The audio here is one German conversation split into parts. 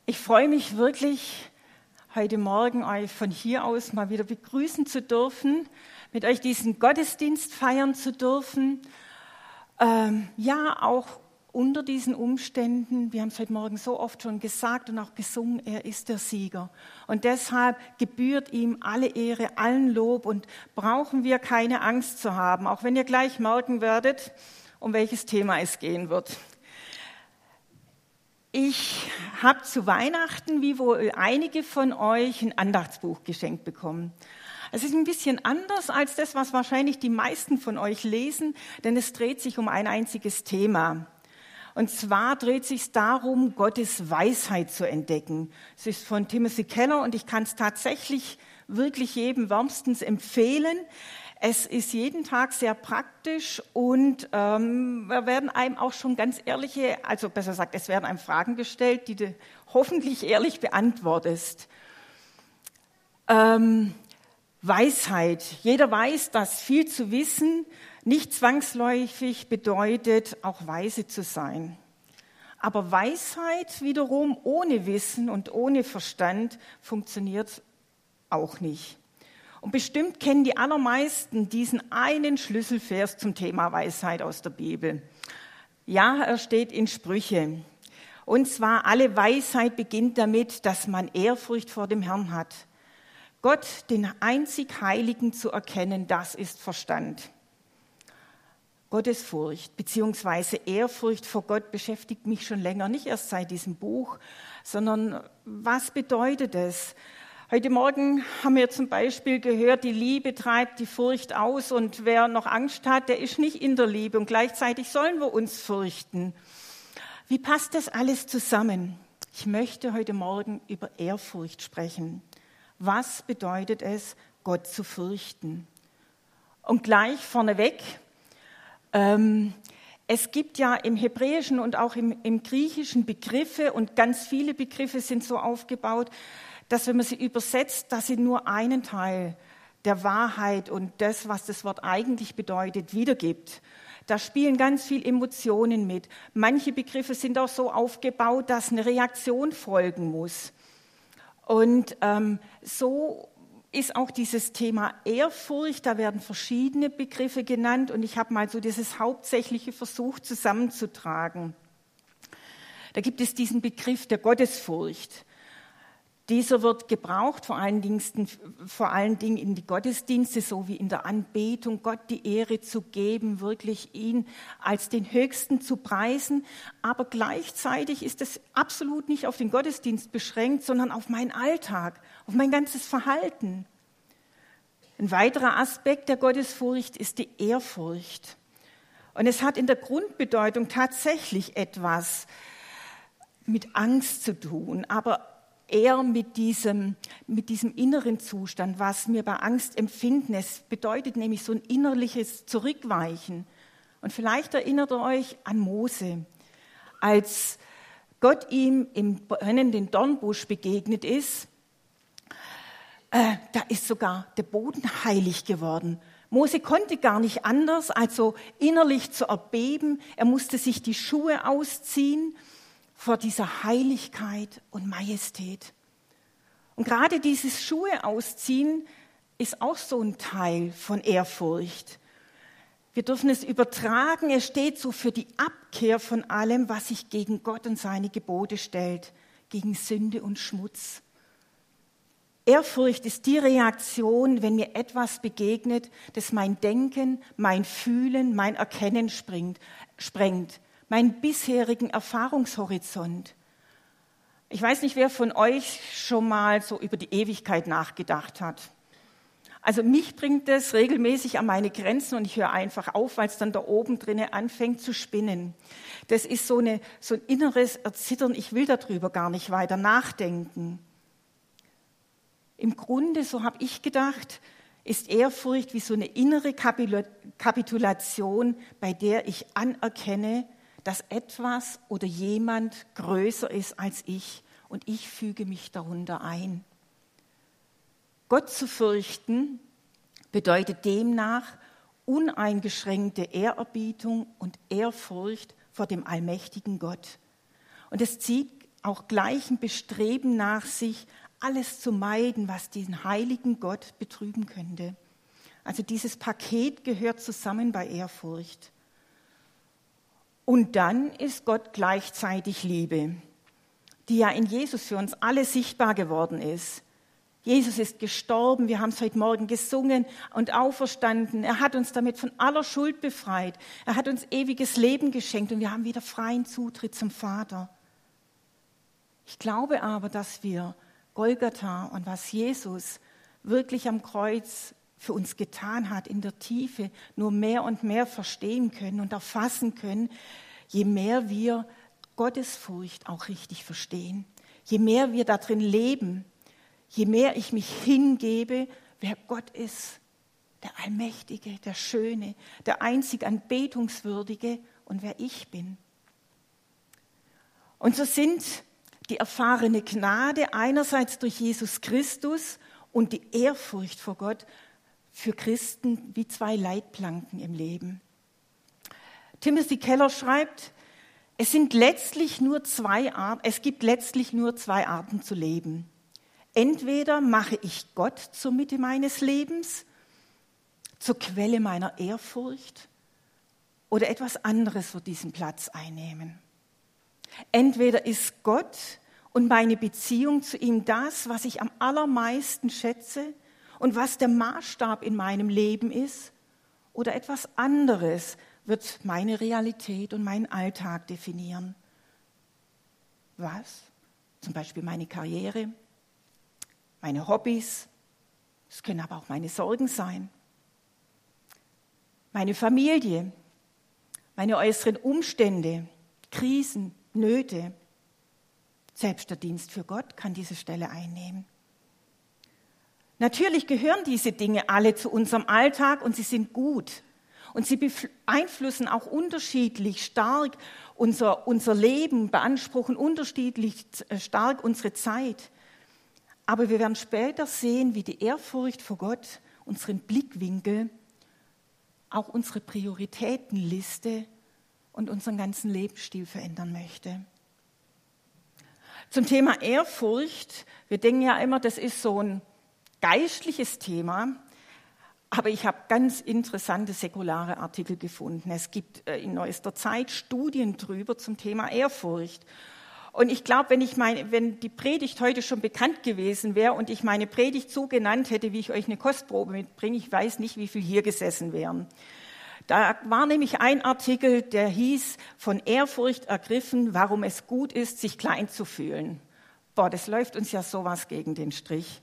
Ich freue mich wirklich, heute Morgen euch von hier aus mal wieder begrüßen zu dürfen, mit euch diesen Gottesdienst feiern zu dürfen. Auch unter diesen Umständen, wir haben es heute Morgen so oft schon gesagt und auch gesungen, er ist der Sieger. Und deshalb gebührt ihm alle Ehre, allen Lob und brauchen wir keine Angst zu haben, auch wenn ihr gleich merken werdet, um welches Thema es gehen wird. Ich habe zu Weihnachten, wie wohl einige von euch, ein Andachtsbuch geschenkt bekommen. Es ist ein bisschen anders als das, was wahrscheinlich die meisten von euch lesen, denn es dreht sich um ein einziges Thema. Und zwar dreht es sich darum, Gottes Weisheit zu entdecken. Es ist von Timothy Keller und ich kann es tatsächlich wirklich jedem wärmstens empfehlen. Es ist jeden Tag sehr praktisch und wir werden einem auch schon ganz ehrliche, also besser gesagt, es werden einem Fragen gestellt, die du hoffentlich ehrlich beantwortest. Weisheit. Jeder weiß, dass viel zu wissen nicht zwangsläufig bedeutet, auch weise zu sein. Aber Weisheit wiederum ohne Wissen und ohne Verstand funktioniert auch nicht. Und bestimmt kennen die allermeisten diesen einen Schlüsselvers zum Thema Weisheit aus der Bibel. Ja, er steht in Sprüche. Und zwar, alle Weisheit beginnt damit, dass man Ehrfurcht vor dem Herrn hat. Gott, den einzig Heiligen, zu erkennen, das ist Verstand. Gottesfurcht bzw. Ehrfurcht vor Gott beschäftigt mich schon länger, nicht erst seit diesem Buch, sondern was bedeutet es? Heute Morgen haben wir zum Beispiel gehört, die Liebe treibt die Furcht aus und wer noch Angst hat, der ist nicht in der Liebe und gleichzeitig sollen wir uns fürchten. Wie passt das alles zusammen? Ich möchte heute Morgen über Ehrfurcht sprechen. Was bedeutet es, Gott zu fürchten? Und gleich vorneweg, es gibt ja im Hebräischen und auch im Griechischen Begriffe und ganz viele Begriffe sind so aufgebaut, dass wenn man sie übersetzt, dass sie nur einen Teil der Wahrheit und das, was das Wort eigentlich bedeutet, wiedergibt. Da spielen ganz viel Emotionen mit. Manche Begriffe sind auch so aufgebaut, dass eine Reaktion folgen muss. Und so ist auch dieses Thema Ehrfurcht, da werden verschiedene Begriffe genannt und ich habe mal so dieses Hauptsächliche versucht zusammenzutragen. Da gibt es diesen Begriff der Gottesfurcht. Dieser wird gebraucht, vor allen Dingen in die Gottesdienste, so wie in der Anbetung, Gott die Ehre zu geben, wirklich ihn als den Höchsten zu preisen. Aber gleichzeitig ist es absolut nicht auf den Gottesdienst beschränkt, sondern auf meinen Alltag, auf mein ganzes Verhalten. Ein weiterer Aspekt der Gottesfurcht ist die Ehrfurcht. Und es hat in der Grundbedeutung tatsächlich etwas mit Angst zu tun, aber eher mit diesem inneren Zustand, was wir bei Angst empfinden. Es bedeutet nämlich so ein innerliches Zurückweichen. Und vielleicht erinnert ihr euch an Mose, als Gott ihm im brennenden Dornbusch begegnet ist, da ist sogar der Boden heilig geworden. Mose konnte gar nicht anders, als so innerlich zu erbeben. Er musste sich die Schuhe ausziehen vor dieser Heiligkeit und Majestät. Und gerade dieses Schuhe ausziehen ist auch so ein Teil von Ehrfurcht. Wir dürfen es übertragen, es steht so für die Abkehr von allem, was sich gegen Gott und seine Gebote stellt, gegen Sünde und Schmutz. Ehrfurcht ist die Reaktion, wenn mir etwas begegnet, das mein Denken, mein Fühlen, mein Erkennen sprengt. Meinen bisherigen Erfahrungshorizont. Ich weiß nicht, wer von euch schon mal so über die Ewigkeit nachgedacht hat. Also mich bringt das regelmäßig an meine Grenzen und ich höre einfach auf, weil es dann da oben drinnen anfängt zu spinnen. Das ist so ein inneres Erzittern, ich will darüber gar nicht weiter nachdenken. Im Grunde, so habe ich gedacht, ist Ehrfurcht wie so eine innere Kapitulation, bei der ich anerkenne, dass etwas oder jemand größer ist als ich und ich füge mich darunter ein. Gott zu fürchten bedeutet demnach uneingeschränkte Ehrerbietung und Ehrfurcht vor dem allmächtigen Gott. Und es zieht auch gleichen Bestreben nach sich, alles zu meiden, was den heiligen Gott betrüben könnte. Also dieses Paket gehört zusammen bei Ehrfurcht. Und dann ist Gott gleichzeitig Liebe, die ja in Jesus für uns alle sichtbar geworden ist. Jesus ist gestorben, wir haben es heute Morgen gesungen und auferstanden. Er hat uns damit von aller Schuld befreit. Er hat uns ewiges Leben geschenkt und wir haben wieder freien Zutritt zum Vater. Ich glaube aber, dass wir Golgatha und was Jesus wirklich am Kreuz für uns getan hat, in der Tiefe nur mehr und mehr verstehen können und erfassen können, je mehr wir Gottesfurcht auch richtig verstehen, je mehr wir darin leben, je mehr ich mich hingebe, wer Gott ist, der Allmächtige, der Schöne, der einzig Anbetungswürdige und wer ich bin. Und so sind die erfahrene Gnade einerseits durch Jesus Christus und die Ehrfurcht vor Gott für Christen wie zwei Leitplanken im Leben. Timothy Keller schreibt, es gibt letztlich nur zwei Arten zu leben. Entweder mache ich Gott zur Mitte meines Lebens, zur Quelle meiner Ehrfurcht, oder etwas anderes wird diesen Platz einnehmen. Entweder ist Gott und meine Beziehung zu ihm das, was ich am allermeisten schätze und was der Maßstab in meinem Leben ist, oder etwas anderes wird meine Realität und meinen Alltag definieren. Was? Zum Beispiel meine Karriere, meine Hobbys, es können aber auch meine Sorgen sein, meine Familie, meine äußeren Umstände, Krisen, Nöte. Selbst der Dienst für Gott kann diese Stelle einnehmen. Natürlich gehören diese Dinge alle zu unserem Alltag und sie sind gut. Und sie beeinflussen auch unterschiedlich stark unser Leben, beanspruchen unterschiedlich stark unsere Zeit. Aber wir werden später sehen, wie die Ehrfurcht vor Gott unseren Blickwinkel, auch unsere Prioritätenliste und unseren ganzen Lebensstil verändern möchte. Zum Thema Ehrfurcht, wir denken ja immer, das ist so ein geistliches Thema, aber ich habe ganz interessante säkulare Artikel gefunden. Es gibt in neuester Zeit Studien drüber zum Thema Ehrfurcht. Und ich glaube, wenn die Predigt heute schon bekannt gewesen wäre und ich meine Predigt so genannt hätte, wie ich euch eine Kostprobe mitbringe, ich weiß nicht, wie viel hier gesessen wären. Da war nämlich ein Artikel, der hieß, von Ehrfurcht ergriffen, warum es gut ist, sich klein zu fühlen. Boah, das läuft uns ja sowas gegen den Strich.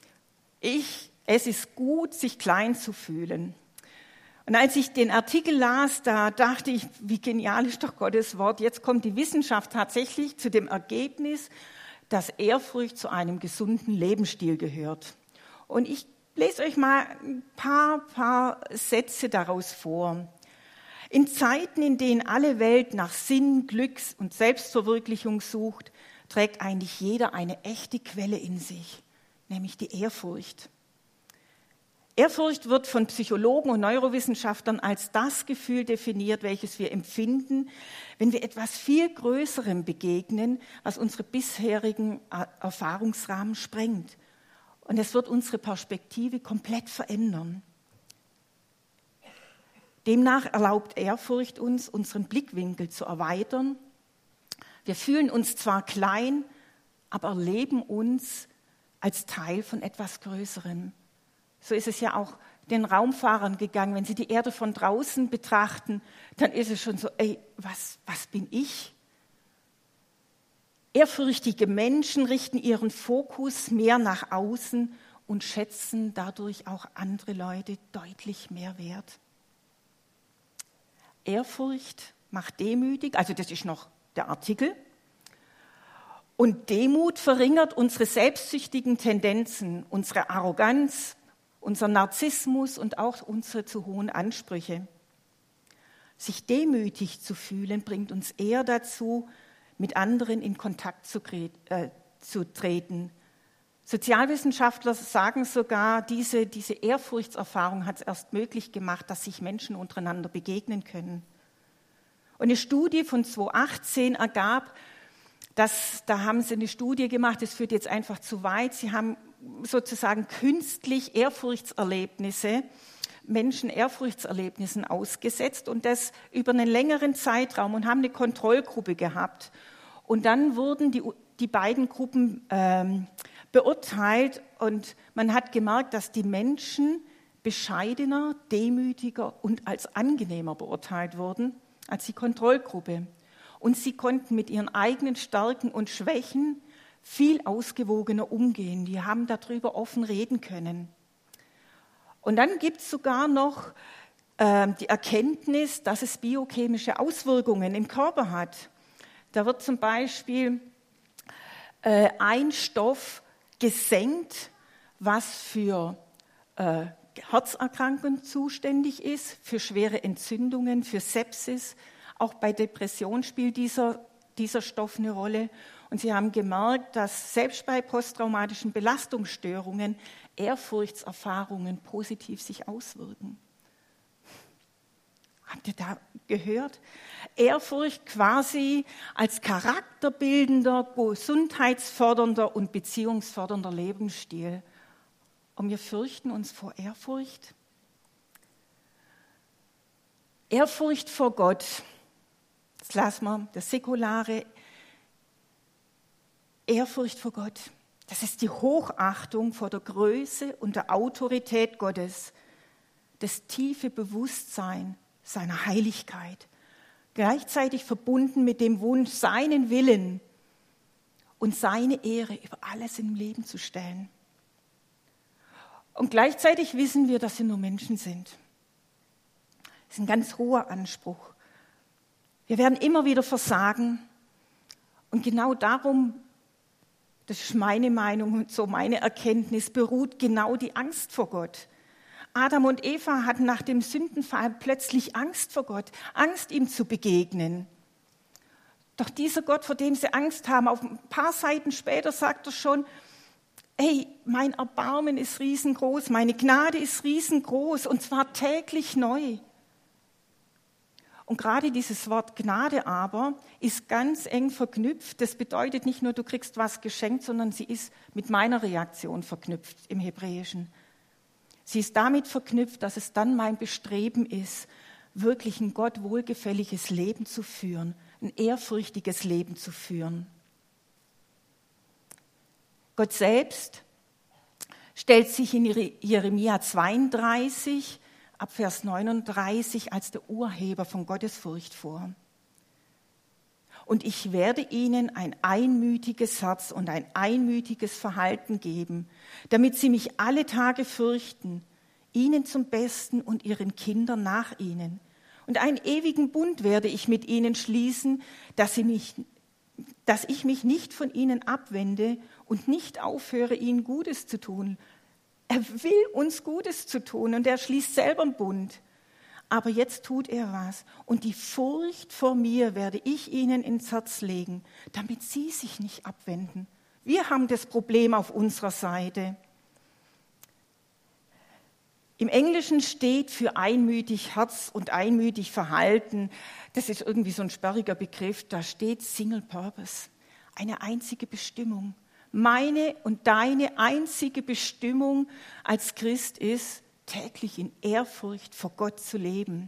Es ist gut, sich klein zu fühlen. Und als ich den Artikel las, da dachte ich, wie genial ist doch Gottes Wort. Jetzt kommt die Wissenschaft tatsächlich zu dem Ergebnis, dass Ehrfurcht zu einem gesunden Lebensstil gehört. Und ich lese euch mal ein paar Sätze daraus vor. In Zeiten, in denen alle Welt nach Sinn, Glücks- und Selbstverwirklichung sucht, trägt eigentlich jeder eine echte Quelle in sich, nämlich die Ehrfurcht. Ehrfurcht wird von Psychologen und Neurowissenschaftlern als das Gefühl definiert, welches wir empfinden, wenn wir etwas viel Größerem begegnen, was unsere bisherigen Erfahrungsrahmen sprengt. Und es wird unsere Perspektive komplett verändern. Demnach erlaubt Ehrfurcht uns, unseren Blickwinkel zu erweitern. Wir fühlen uns zwar klein, aber erleben uns als Teil von etwas Größerem. So ist es ja auch den Raumfahrern gegangen. Wenn sie die Erde von draußen betrachten, dann ist es schon so, was bin ich? Ehrfürchtige Menschen richten ihren Fokus mehr nach außen und schätzen dadurch auch andere Leute deutlich mehr wert. Ehrfurcht macht demütig, also das ist noch der Artikel. Und Demut verringert unsere selbstsüchtigen Tendenzen, unsere Arroganz, unser Narzissmus und auch unsere zu hohen Ansprüche. Sich demütig zu fühlen, bringt uns eher dazu, mit anderen in Kontakt zu treten. Sozialwissenschaftler sagen sogar, diese Ehrfurchtserfahrung hat es erst möglich gemacht, dass sich Menschen untereinander begegnen können. Und eine Studie von 2018 ergab, Da haben sie eine Studie gemacht, das führt jetzt einfach zu weit. Sie haben sozusagen künstlich Menschen Ehrfurchtserlebnissen ausgesetzt und das über einen längeren Zeitraum und haben eine Kontrollgruppe gehabt. Und dann wurden die beiden Gruppen beurteilt und man hat gemerkt, dass die Menschen bescheidener, demütiger und als angenehmer beurteilt wurden als die Kontrollgruppe. Und sie konnten mit ihren eigenen Stärken und Schwächen viel ausgewogener umgehen. Die haben darüber offen reden können. Und dann gibt es sogar noch die Erkenntnis, dass es biochemische Auswirkungen im Körper hat. Da wird zum Beispiel ein Stoff gesenkt, was für Herzerkrankungen zuständig ist, für schwere Entzündungen, für Sepsis. Auch bei Depression spielt dieser Stoff eine Rolle. Und sie haben gemerkt, dass selbst bei posttraumatischen Belastungsstörungen Ehrfurchtserfahrungen positiv sich auswirken. Habt ihr da gehört? Ehrfurcht quasi als charakterbildender, gesundheitsfördernder und beziehungsfördernder Lebensstil. Und wir fürchten uns vor Ehrfurcht. Ehrfurcht vor Gott. Das lassen wir, das säkulare. Ehrfurcht vor Gott. Das ist die Hochachtung vor der Größe und der Autorität Gottes. Das tiefe Bewusstsein seiner Heiligkeit. Gleichzeitig verbunden mit dem Wunsch, seinen Willen und seine Ehre über alles im Leben zu stellen. Und gleichzeitig wissen wir, dass wir nur Menschen sind. Das ist ein ganz hoher Anspruch. Wir werden immer wieder versagen. Und genau darum, das ist meine Meinung und so meine Erkenntnis, beruht genau die Angst vor Gott. Adam und Eva hatten nach dem Sündenfall plötzlich Angst vor Gott, Angst, ihm zu begegnen. Doch dieser Gott, vor dem sie Angst haben, auf ein paar Seiten später sagt er schon, hey, mein Erbarmen ist riesengroß, meine Gnade ist riesengroß und zwar täglich neu. Und gerade dieses Wort Gnade aber ist ganz eng verknüpft. Das bedeutet nicht nur, du kriegst was geschenkt, sondern sie ist mit meiner Reaktion verknüpft im Hebräischen. Sie ist damit verknüpft, dass es dann mein Bestreben ist, wirklich ein Gott wohlgefälliges Leben zu führen, ein ehrfürchtiges Leben zu führen. Gott selbst stellt sich in Jeremia 32 ab Vers 39 als der Urheber von Gottesfurcht vor. Und ich werde ihnen ein einmütiges Herz und ein einmütiges Verhalten geben, damit sie mich alle Tage fürchten, ihnen zum Besten und ihren Kindern nach ihnen. Und einen ewigen Bund werde ich mit ihnen schließen, dass ich mich nicht von ihnen abwende und nicht aufhöre, ihnen Gutes zu tun. Er will uns Gutes zu tun und er schließt selber einen Bund. Aber jetzt tut er was. Und die Furcht vor mir werde ich ihnen ins Herz legen, damit sie sich nicht abwenden. Wir haben das Problem auf unserer Seite. Im Englischen steht für einmütig Herz und einmütig Verhalten, das ist irgendwie so ein sperriger Begriff, da steht Single Purpose, eine einzige Bestimmung. Meine und deine einzige Bestimmung als Christ ist, täglich in Ehrfurcht vor Gott zu leben.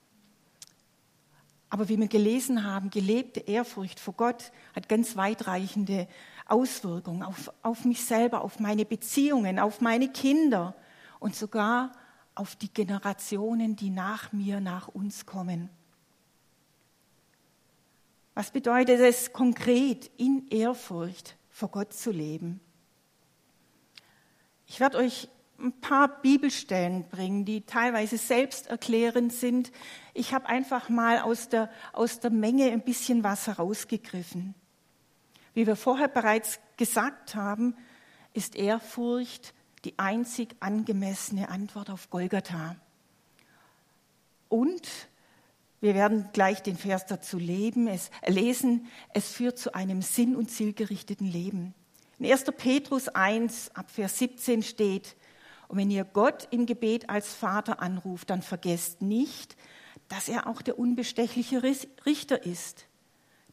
Aber wie wir gelesen haben, gelebte Ehrfurcht vor Gott hat ganz weitreichende Auswirkungen auf mich selber, auf meine Beziehungen, auf meine Kinder und sogar auf die Generationen, die nach mir, nach uns kommen. Was bedeutet es konkret, in Ehrfurcht vor Gott zu leben? Ich werde euch ein paar Bibelstellen bringen, die teilweise selbsterklärend sind. Ich habe einfach mal aus der Menge ein bisschen was herausgegriffen. Wie wir vorher bereits gesagt haben, ist Ehrfurcht die einzig angemessene Antwort auf Golgatha. Und wir werden gleich den Vers dazu lesen, es führt zu einem sinn- und zielgerichteten Leben. In 1. Petrus 1, ab Vers 17 steht, und wenn ihr Gott im Gebet als Vater anruft, dann vergesst nicht, dass er auch der unbestechliche Richter ist.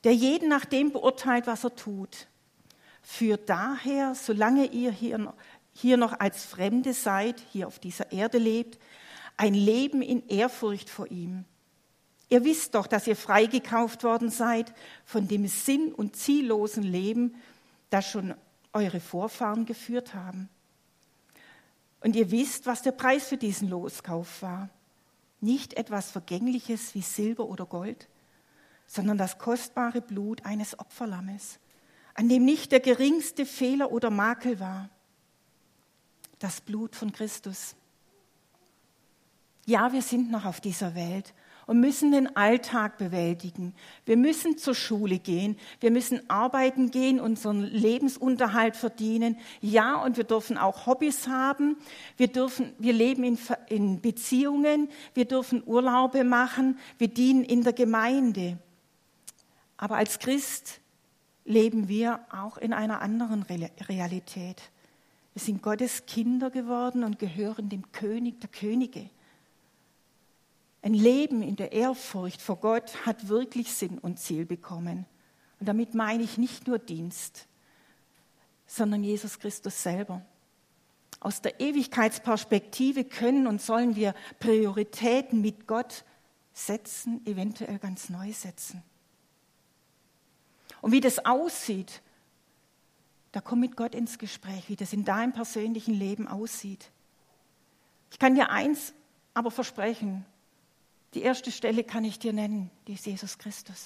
der jeden nach dem beurteilt, was er tut. Führt daher, solange ihr hier noch als Fremde seid, hier auf dieser Erde lebt, ein Leben in Ehrfurcht vor ihm. Ihr wisst doch, dass ihr freigekauft worden seid von dem sinn- und ziellosen Leben, das schon eure Vorfahren geführt haben. Und ihr wisst, was der Preis für diesen Loskauf war. Nicht etwas Vergängliches wie Silber oder Gold, sondern das kostbare Blut eines Opferlammes, an dem nicht der geringste Fehler oder Makel war. Das Blut von Christus. Ja, wir sind noch auf dieser Welt und müssen den Alltag bewältigen. Wir müssen zur Schule gehen, wir müssen arbeiten gehen, unseren Lebensunterhalt verdienen. Ja, und wir dürfen auch Hobbys haben. Wir leben in Beziehungen, wir dürfen Urlaube machen, wir dienen in der Gemeinde. Aber als Christ leben wir auch in einer anderen Realität. Wir sind Gottes Kinder geworden und gehören dem König der Könige. Ein Leben in der Ehrfurcht vor Gott hat wirklich Sinn und Ziel bekommen. Und damit meine ich nicht nur Dienst, sondern Jesus Christus selber. Aus der Ewigkeitsperspektive können und sollen wir Prioritäten mit Gott setzen, eventuell ganz neu setzen. Und wie das aussieht, da komm mit Gott ins Gespräch, wie das in deinem persönlichen Leben aussieht. Ich kann dir eins aber versprechen, die erste Stelle kann ich dir nennen, die ist Jesus Christus.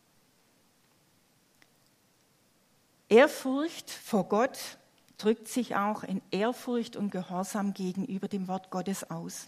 Ehrfurcht vor Gott drückt sich auch in Ehrfurcht und Gehorsam gegenüber dem Wort Gottes aus.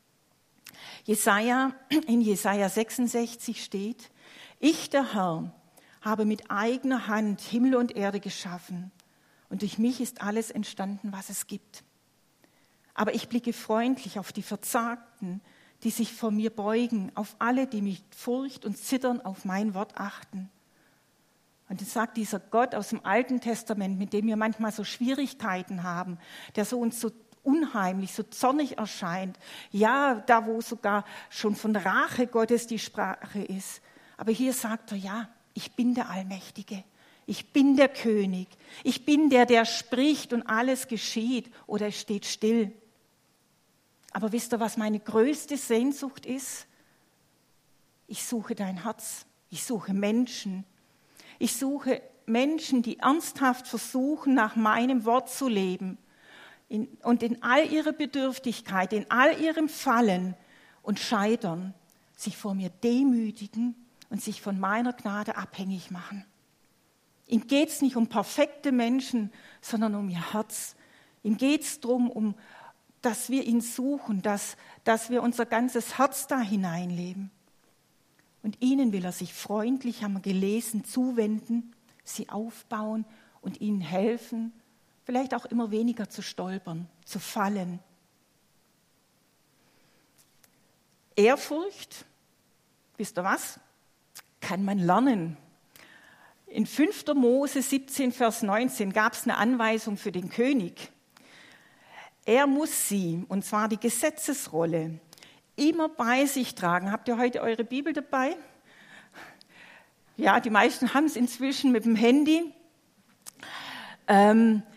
In Jesaja 66 steht: Ich, der Herr, habe mit eigener Hand Himmel und Erde geschaffen und durch mich ist alles entstanden, was es gibt. Aber ich blicke freundlich auf die Verzagten, die sich vor mir beugen, auf alle, die mit Furcht und Zittern auf mein Wort achten. Und das sagt dieser Gott aus dem Alten Testament, mit dem wir manchmal so Schwierigkeiten haben, der so uns so unheimlich, so zornig erscheint. Ja, da wo sogar schon von Rache Gottes die Sprache ist. Aber hier sagt er, ja, ich bin der Allmächtige. Ich bin der König. Ich bin der spricht und alles geschieht oder es steht still. Aber wisst ihr, was meine größte Sehnsucht ist? Ich suche dein Herz. Ich suche Menschen. Ich suche Menschen, die ernsthaft versuchen, nach meinem Wort zu leben. Und in all ihrer Bedürftigkeit, in all ihrem Fallen und Scheitern, sich vor mir demütigen und sich von meiner Gnade abhängig machen. Ihm geht es nicht um perfekte Menschen, sondern um ihr Herz. Ihm geht es darum, dass wir ihn suchen, dass wir unser ganzes Herz da hineinleben. Und ihnen will er sich freundlich, haben wir gelesen, zuwenden, sie aufbauen und ihnen helfen, vielleicht auch immer weniger zu stolpern, zu fallen. Ehrfurcht, wisst ihr was? Kann man lernen. In 5. Mose 17, Vers 19 gab es eine Anweisung für den König. Er muss sie, und zwar die Gesetzesrolle, immer bei sich tragen. Habt ihr heute eure Bibel dabei? Ja, die meisten haben es inzwischen mit dem Handy. Er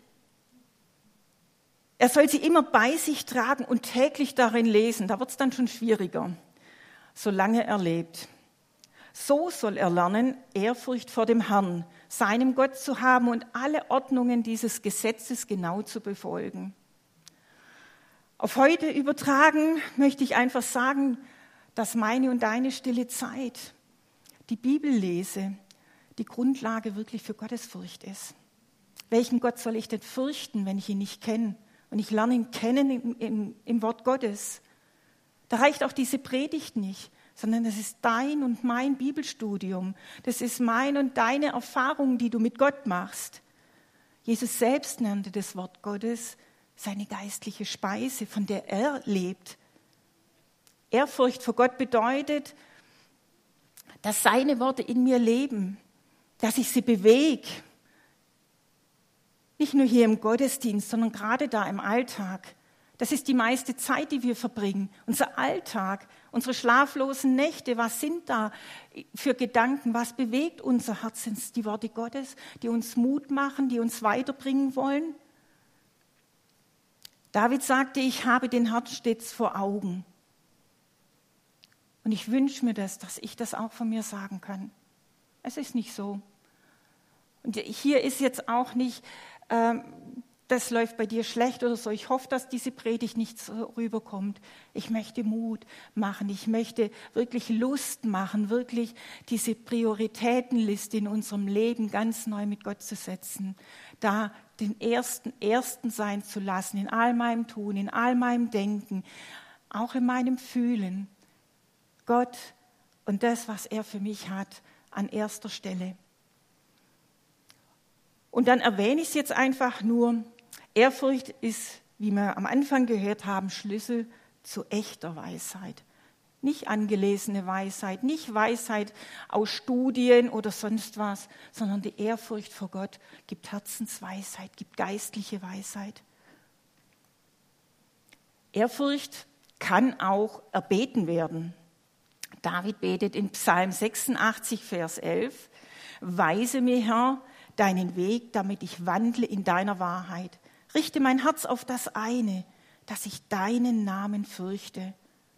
soll sie immer bei sich tragen und täglich darin lesen. Da wird es dann schon schwieriger, solange er lebt. So soll er lernen, Ehrfurcht vor dem Herrn, seinem Gott zu haben und alle Ordnungen dieses Gesetzes genau zu befolgen. Auf heute übertragen möchte ich einfach sagen, dass meine und deine stille Zeit, die Bibellese, die Grundlage wirklich für Gottesfurcht ist. Welchen Gott soll ich denn fürchten, wenn ich ihn nicht kenne? Und ich lerne ihn kennen im Wort Gottes. Da reicht auch diese Predigt nicht, sondern das ist dein und mein Bibelstudium. Das ist meine und deine Erfahrung, die du mit Gott machst. Jesus selbst nannte das Wort Gottes seine geistliche Speise, von der er lebt. Ehrfurcht vor Gott bedeutet, dass seine Worte in mir leben, dass ich sie bewege. Nicht nur hier im Gottesdienst, sondern gerade da im Alltag, Das ist die meiste Zeit, die wir verbringen. Unser Alltag, unsere schlaflosen Nächte, was sind da für Gedanken? Was bewegt unser Herz? Sind es die Worte Gottes, die uns Mut machen, die uns weiterbringen wollen? David sagte, ich habe den Herrn stets vor Augen. Und ich wünsche mir das, dass ich das auch von mir sagen kann. Es ist nicht so. Und hier ist jetzt auch nicht, das läuft bei dir schlecht oder so. Ich hoffe, dass diese Predigt nicht so rüberkommt. Ich möchte Mut machen. Ich möchte wirklich Lust machen, wirklich diese Prioritätenliste in unserem Leben ganz neu mit Gott zu setzen. Da den Ersten sein zu lassen, in all meinem Tun, in all meinem Denken, auch in meinem Fühlen. Gott und das, was er für mich hat, an erster Stelle. Und dann erwähne ich es jetzt einfach nur. Ehrfurcht ist, wie wir am Anfang gehört haben, Schlüssel zu echter Weisheit. Nicht angelesene Weisheit, nicht Weisheit aus Studien oder sonst was, sondern die Ehrfurcht vor Gott gibt Herzensweisheit, gibt geistliche Weisheit. Ehrfurcht kann auch erbeten werden. David betet in Psalm 86, Vers 11, Weise mir, Herr, deinen Weg, damit ich wandle in deiner Wahrheit. Richte mein Herz auf das eine, dass ich deinen Namen fürchte.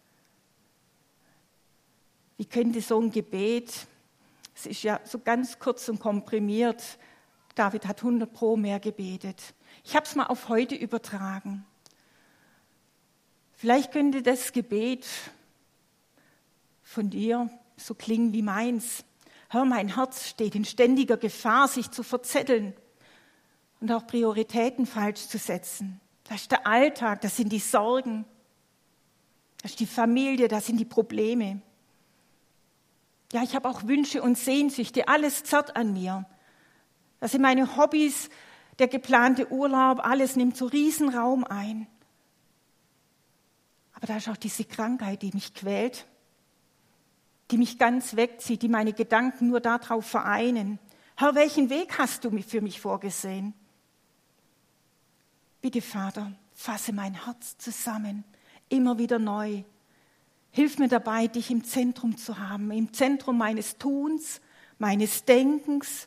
Wie könnte so ein Gebet, es ist ja so ganz kurz und komprimiert, David hat 100% mehr gebetet. Ich habe es mal auf heute übertragen. Vielleicht könnte das Gebet von dir so klingen wie meins. Hör, mein Herz steht in ständiger Gefahr, sich zu verzetteln und auch Prioritäten falsch zu setzen. Das ist der Alltag, das sind die Sorgen, das ist die Familie, das sind die Probleme. Ja, ich habe auch Wünsche und Sehnsüchte, alles zerrt an mir. Das sind meine Hobbys, der geplante Urlaub, alles nimmt so riesen Raum ein. Aber da ist auch diese Krankheit, die mich quält, die mich ganz wegzieht, die meine Gedanken nur darauf vereinen. Herr, welchen Weg hast du für mich vorgesehen? Bitte, Vater, fasse mein Herz zusammen, immer wieder neu. Hilf mir dabei, dich im Zentrum zu haben, im Zentrum meines Tuns, meines Denkens.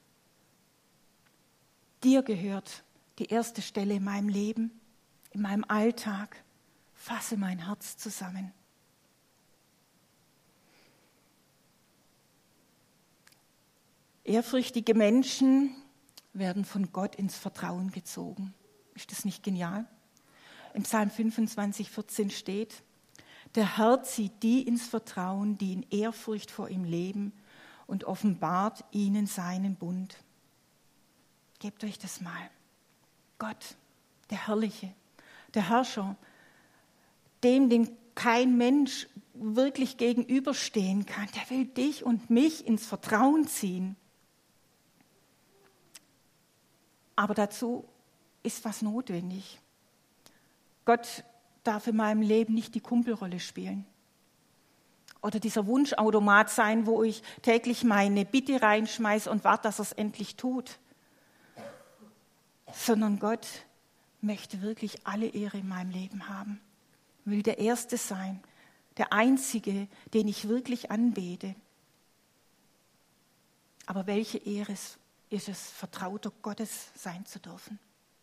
Dir gehört die erste Stelle in meinem Leben, in meinem Alltag. Fasse mein Herz zusammen. Ehrfürchtige Menschen werden von Gott ins Vertrauen gezogen. Ist das nicht genial? Im Psalm 25, 14 steht, der Herr zieht die ins Vertrauen, die in Ehrfurcht vor ihm leben und offenbart ihnen seinen Bund. Gebt euch das mal. Gott, der Herrliche, der Herrscher, dem kein Mensch wirklich gegenüberstehen kann, der will dich und mich ins Vertrauen ziehen. Aber dazu ist was notwendig. Gott darf in meinem Leben nicht die Kumpelrolle spielen. Oder dieser Wunschautomat sein, wo ich täglich meine Bitte reinschmeiße und warte, dass er es endlich tut. Sondern Gott möchte wirklich alle Ehre in meinem Leben haben. Will der Erste sein, der Einzige, den ich wirklich anbete. Aber welche Ehre ist es, Vertrauter Gottes sein zu dürfen.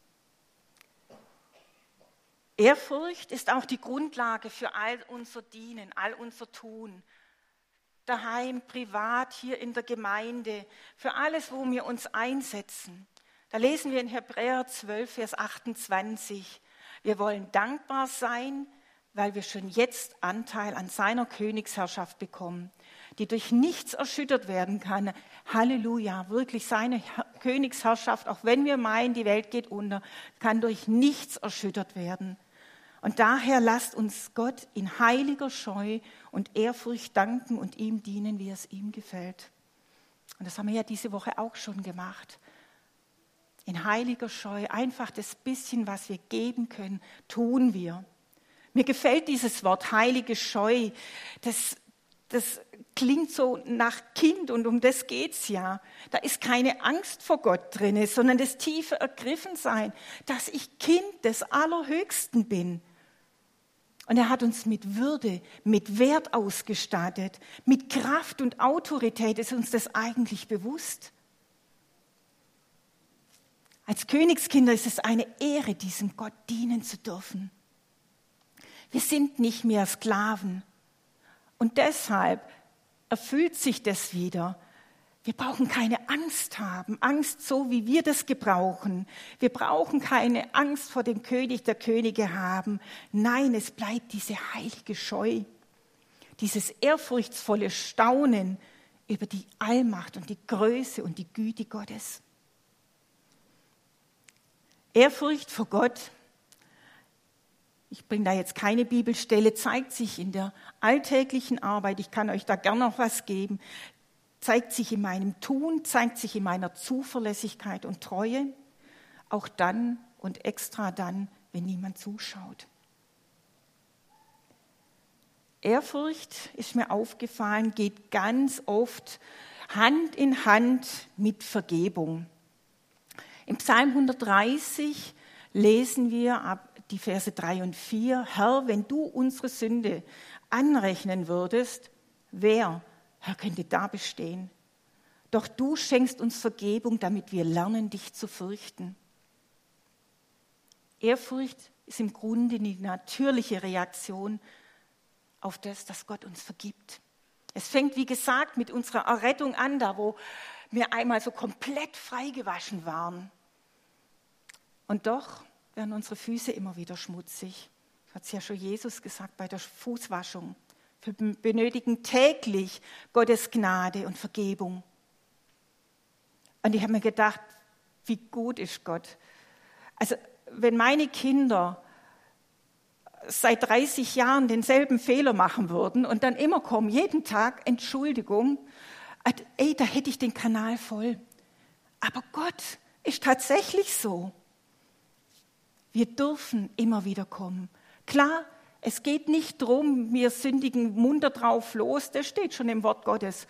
Ehrfurcht ist auch die Grundlage für all unser Dienen, all unser Tun. Daheim, privat, hier in der Gemeinde, für alles, wo wir uns einsetzen. Da lesen wir in Hebräer 12, Vers 28. Wir wollen dankbar sein, weil wir schon jetzt Anteil an seiner Königsherrschaft bekommen, die durch nichts erschüttert werden kann. Halleluja, wirklich seine Königsherrschaft, auch wenn wir meinen, die Welt geht unter, kann durch nichts erschüttert werden. Und daher lasst uns Gott in heiliger Scheu und Ehrfurcht danken und ihm dienen, wie es ihm gefällt. Und das haben wir ja diese Woche auch schon gemacht. In heiliger Scheu, einfach das bisschen, was wir geben können, tun wir. Mir gefällt dieses Wort, heilige Scheu. das klingt so nach Kind und um das geht's ja. Da ist keine Angst vor Gott drin, sondern das tiefe Ergriffensein, dass ich Kind des Allerhöchsten bin. Und er hat uns mit Würde, mit Wert ausgestattet, mit Kraft und Autorität ist uns das eigentlich bewusst. Als Königskinder ist es eine Ehre, diesem Gott dienen zu dürfen. Wir sind nicht mehr Sklaven. Und deshalb erfüllt sich das wieder. Wir brauchen keine Angst haben, Angst so, wie wir das gebrauchen. Wir brauchen keine Angst vor dem König der Könige haben. Nein, es bleibt diese heilige Scheu, dieses ehrfurchtsvolle Staunen über die Allmacht und die Größe und die Güte Gottes. Ehrfurcht vor Gott, ich bringe da jetzt keine Bibelstelle, zeigt sich in der alltäglichen Arbeit, ich kann euch da gern noch was geben, zeigt sich in meinem Tun, zeigt sich in meiner Zuverlässigkeit und Treue, auch dann und extra dann, wenn niemand zuschaut. Ehrfurcht, ist mir aufgefallen, geht ganz oft Hand in Hand mit Vergebung. Im Psalm 130 lesen wir ab die Verse 3 und 4, Herr, wenn du unsere Sünde anrechnen würdest, wer, Herr, könnte da bestehen? Doch du schenkst uns Vergebung, damit wir lernen, dich zu fürchten. Ehrfurcht ist im Grunde die natürliche Reaktion auf das, dass Gott uns vergibt. Es fängt, wie gesagt, mit unserer Errettung an, da wo wir einmal so komplett freigewaschen waren. Und doch werden unsere Füße immer wieder schmutzig. Das hat es ja schon Jesus gesagt bei der Fußwaschung. Wir benötigen täglich Gottes Gnade und Vergebung. Und ich habe mir gedacht, wie gut ist Gott. Also wenn meine Kinder seit 30 Jahren denselben Fehler machen würden und dann immer kommen, jeden Tag Entschuldigung, da hätte ich den Kanal voll. Aber Gott ist tatsächlich so. Wir dürfen immer wieder kommen. Klar, es geht nicht darum, wir sündigen munter drauf los, das steht schon im Wort Gottes.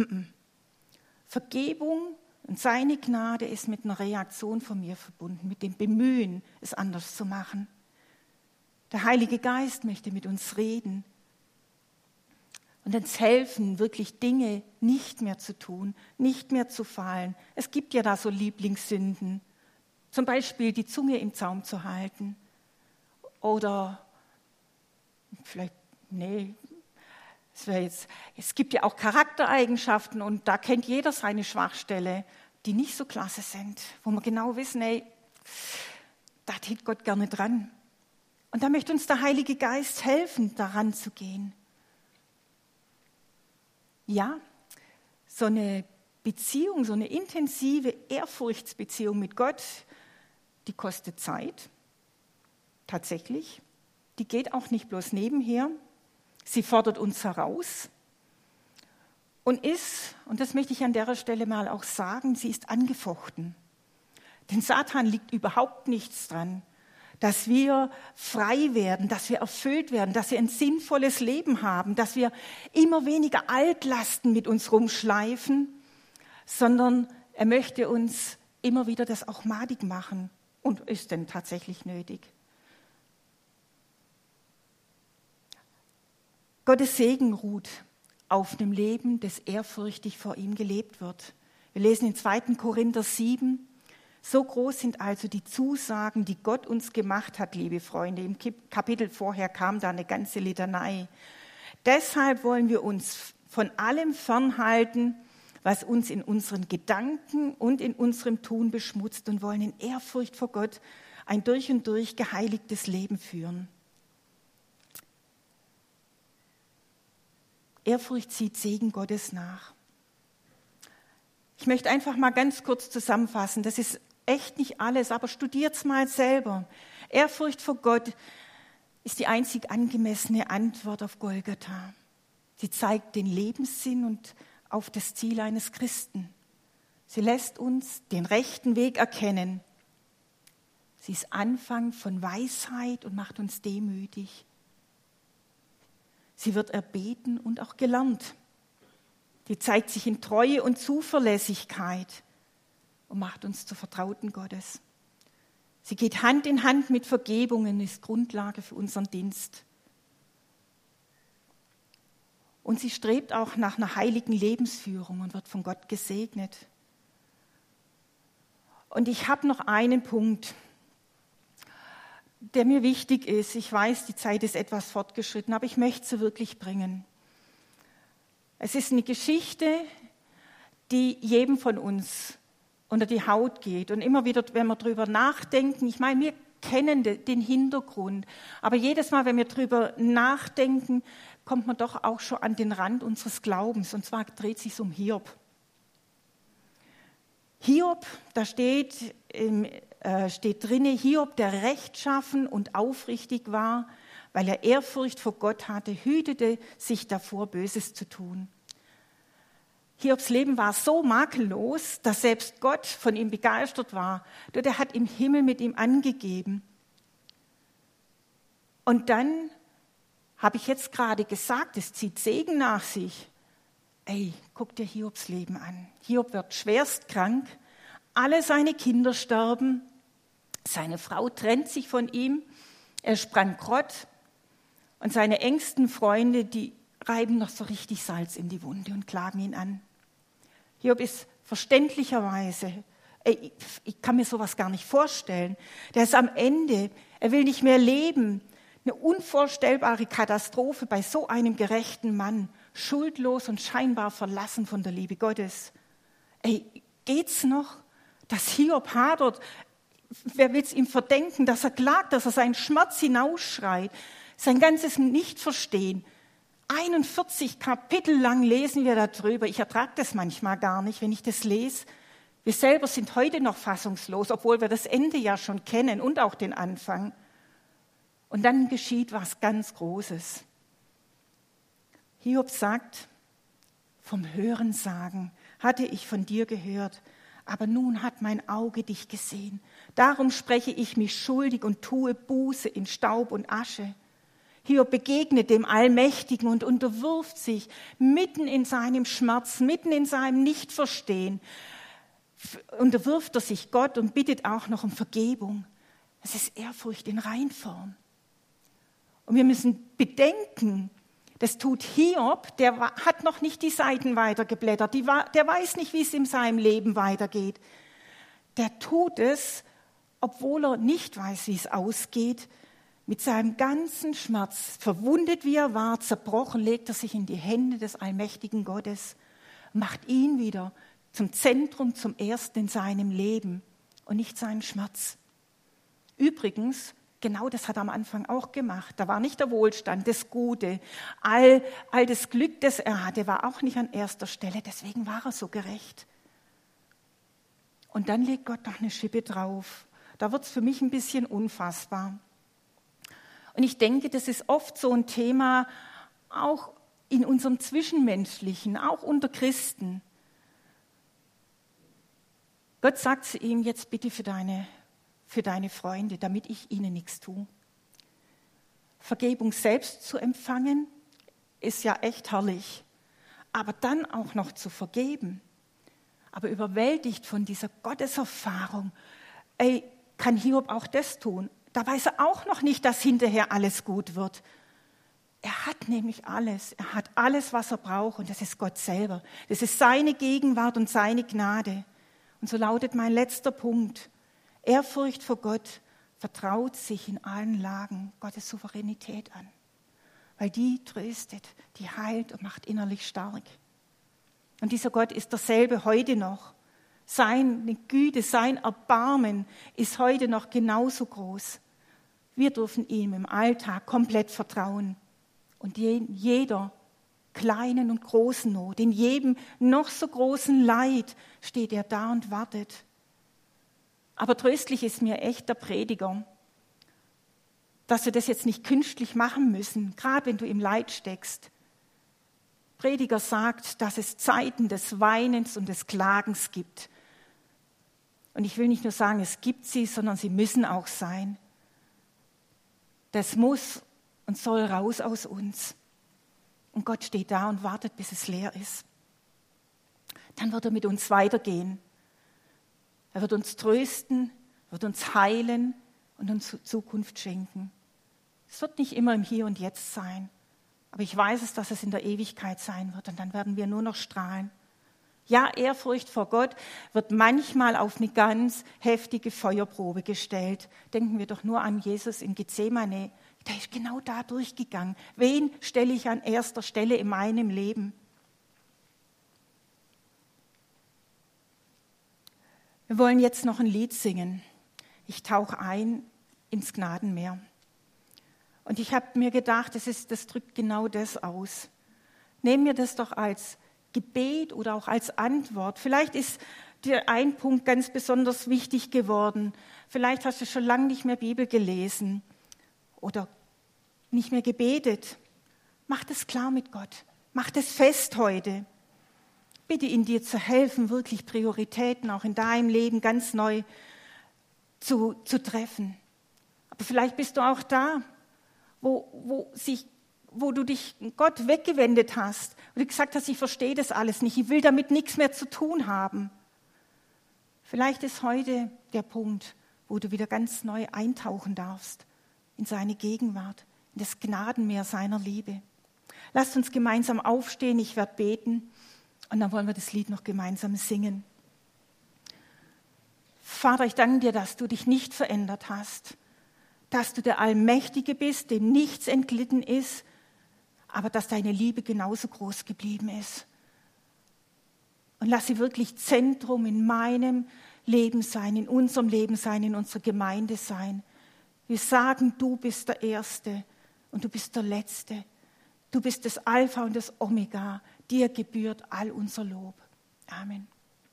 Vergebung und seine Gnade ist mit einer Reaktion von mir verbunden, mit dem Bemühen, es anders zu machen. Der Heilige Geist möchte mit uns reden und uns helfen, wirklich Dinge nicht mehr zu tun, nicht mehr zu fallen. Es gibt ja da so Lieblingssünden. Zum Beispiel die Zunge im Zaum zu halten. Oder es gibt ja auch Charaktereigenschaften und da kennt jeder seine Schwachstelle, die nicht so klasse sind, wo wir genau wissen, da hält Gott gerne dran. Und da möchte uns der Heilige Geist helfen, daran zu gehen. Ja, so eine Beziehung, so eine intensive Ehrfurchtsbeziehung mit Gott, die kostet Zeit, tatsächlich. Die geht auch nicht bloß nebenher. Sie fordert uns heraus und das möchte ich an der Stelle mal auch sagen, sie ist angefochten. Denn Satan liegt überhaupt nichts dran, dass wir frei werden, dass wir erfüllt werden, dass wir ein sinnvolles Leben haben, dass wir immer weniger Altlasten mit uns rumschleifen, sondern er möchte uns immer wieder das auch madig machen. Und ist denn tatsächlich nötig? Gottes Segen ruht auf dem Leben, das ehrfürchtig vor ihm gelebt wird. Wir lesen in 2. Korinther 7, so groß sind also die Zusagen, die Gott uns gemacht hat, liebe Freunde. Im Kapitel vorher kam da eine ganze Litanei. Deshalb wollen wir uns von allem fernhalten, was uns in unseren Gedanken und in unserem Tun beschmutzt und wollen in Ehrfurcht vor Gott ein durch und durch geheiligtes Leben führen. Ehrfurcht zieht Segen Gottes nach. Ich möchte einfach mal ganz kurz zusammenfassen. Das ist echt nicht alles, aber studiert's mal selber. Ehrfurcht vor Gott ist die einzig angemessene Antwort auf Golgatha. Sie zeigt den Lebenssinn und auf das Ziel eines Christen. Sie lässt uns den rechten Weg erkennen. Sie ist Anfang von Weisheit und macht uns demütig. Sie wird erbeten und auch gelernt. Die zeigt sich in Treue und Zuverlässigkeit und macht uns zu Vertrauten Gottes. Sie geht Hand in Hand mit Vergebung und ist Grundlage für unseren Dienst. Und sie strebt auch nach einer heiligen Lebensführung und wird von Gott gesegnet. Und ich habe noch einen Punkt, der mir wichtig ist. Ich weiß, die Zeit ist etwas fortgeschritten, aber ich möchte sie wirklich bringen. Es ist eine Geschichte, die jedem von uns unter die Haut geht. Und immer wieder, wenn wir darüber nachdenken, ich meine, wir kennen den Hintergrund, aber jedes Mal, wenn wir darüber nachdenken, kommt man doch auch schon an den Rand unseres Glaubens. Und zwar dreht es sich um Hiob. Hiob, da steht drin, Hiob, der rechtschaffen und aufrichtig war, weil er Ehrfurcht vor Gott hatte, hütete sich davor, Böses zu tun. Hiobs Leben war so makellos, dass selbst Gott von ihm begeistert war. Er hat im Himmel mit ihm angegeben. Und dann habe ich jetzt gerade gesagt, es zieht Segen nach sich. Ey, guck dir Hiobs Leben an. Hiob wird schwerst krank, alle seine Kinder sterben, seine Frau trennt sich von ihm, er ist bankrott und seine engsten Freunde, die reiben noch so richtig Salz in die Wunde und klagen ihn an. Hiob ist verständlicherweise, ich kann mir sowas gar nicht vorstellen, der ist am Ende, er will nicht mehr leben. Eine unvorstellbare Katastrophe bei so einem gerechten Mann, schuldlos und scheinbar verlassen von der Liebe Gottes. Geht's noch, dass Hiob hadert? Wer will es ihm verdenken, dass er klagt, dass er seinen Schmerz hinausschreit, sein ganzes Nichtverstehen? 41 Kapitel lang lesen wir darüber. Ich ertrage das manchmal gar nicht, wenn ich das lese. Wir selber sind heute noch fassungslos, obwohl wir das Ende ja schon kennen und auch den Anfang. Und dann geschieht was ganz Großes. Hiob sagt, vom Hörensagen hatte ich von dir gehört, aber nun hat mein Auge dich gesehen. Darum spreche ich mich schuldig und tue Buße in Staub und Asche. Hiob begegnet dem Allmächtigen und unterwirft sich mitten in seinem Schmerz, mitten in seinem Nichtverstehen, unterwirft er sich Gott und bittet auch noch um Vergebung. Es ist Ehrfurcht in Reinform. Und wir müssen bedenken, das tut Hiob, der hat noch nicht die Seiten weitergeblättert, der weiß nicht, wie es in seinem Leben weitergeht. Der tut es, obwohl er nicht weiß, wie es ausgeht, mit seinem ganzen Schmerz, verwundet wie er war, zerbrochen, legt er sich in die Hände des allmächtigen Gottes, macht ihn wieder zum Zentrum, zum Ersten in seinem Leben und nicht seinen Schmerz. Übrigens, genau das hat er am Anfang auch gemacht. Da war nicht der Wohlstand, das Gute, all das Glück, das er hatte, war auch nicht an erster Stelle. Deswegen war er so gerecht. Und dann legt Gott noch eine Schippe drauf. Da wird es für mich ein bisschen unfassbar. Und ich denke, das ist oft so ein Thema, auch in unserem Zwischenmenschlichen, auch unter Christen. Gott sagt zu ihm, jetzt bitte für deine Freunde, damit ich ihnen nichts tue. Vergebung selbst zu empfangen, ist ja echt herrlich. Aber dann auch noch zu vergeben, aber überwältigt von dieser Gotteserfahrung, kann Hiob auch das tun. Da weiß er auch noch nicht, dass hinterher alles gut wird. Er hat nämlich alles. Er hat alles, was er braucht. Und das ist Gott selber. Das ist seine Gegenwart und seine Gnade. Und so lautet mein letzter Punkt. Ehrfurcht vor Gott vertraut sich in allen Lagen Gottes Souveränität an. Weil die tröstet, die heilt und macht innerlich stark. Und dieser Gott ist derselbe heute noch. Seine Güte, sein Erbarmen ist heute noch genauso groß. Wir dürfen ihm im Alltag komplett vertrauen. Und in jeder kleinen und großen Not, in jedem noch so großen Leid steht er da und wartet. Aber tröstlich ist mir echt der Prediger, dass wir das jetzt nicht künstlich machen müssen, gerade wenn du im Leid steckst. Prediger sagt, dass es Zeiten des Weinens und des Klagens gibt. Und ich will nicht nur sagen, es gibt sie, sondern sie müssen auch sein. Das muss und soll raus aus uns. und Gott steht da und wartet, bis es leer ist. Dann wird er mit uns weitergehen. Er wird uns trösten, wird uns heilen und uns Zukunft schenken. Es wird nicht immer im Hier und Jetzt sein, aber ich weiß es, dass es in der Ewigkeit sein wird und dann werden wir nur noch strahlen. Ja, Ehrfurcht vor Gott wird manchmal auf eine ganz heftige Feuerprobe gestellt. Denken wir doch nur an Jesus in Gethsemane. Der ist genau da durchgegangen. Wen stelle ich an erster Stelle in meinem Leben? Wir wollen jetzt noch ein Lied singen. Ich tauche ein ins Gnadenmeer. Und ich habe mir gedacht, das drückt genau das aus. Nehmen wir das doch als Gebet oder auch als Antwort. Vielleicht ist dir ein Punkt ganz besonders wichtig geworden. Vielleicht hast du schon lange nicht mehr Bibel gelesen oder nicht mehr gebetet. Mach das klar mit Gott. Mach das fest heute. Bitte ihn dir zu helfen, wirklich Prioritäten auch in deinem Leben ganz neu zu treffen. Aber vielleicht bist du auch da, wo du dich Gott weggewendet hast und du gesagt hast, ich verstehe das alles nicht, ich will damit nichts mehr zu tun haben. Vielleicht ist heute der Punkt, wo du wieder ganz neu eintauchen darfst in seine Gegenwart, in das Gnadenmeer seiner Liebe. Lasst uns gemeinsam aufstehen, ich werde beten und dann wollen wir das Lied noch gemeinsam singen. Vater, ich danke dir, dass du dich nicht verändert hast, dass du der Allmächtige bist, dem nichts entglitten ist, aber dass deine Liebe genauso groß geblieben ist. Und lass sie wirklich Zentrum in meinem Leben sein, in unserem Leben sein, in unserer Gemeinde sein. Wir sagen, du bist der Erste und du bist der Letzte. Du bist das Alpha und das Omega. Dir gebührt all unser Lob. Amen.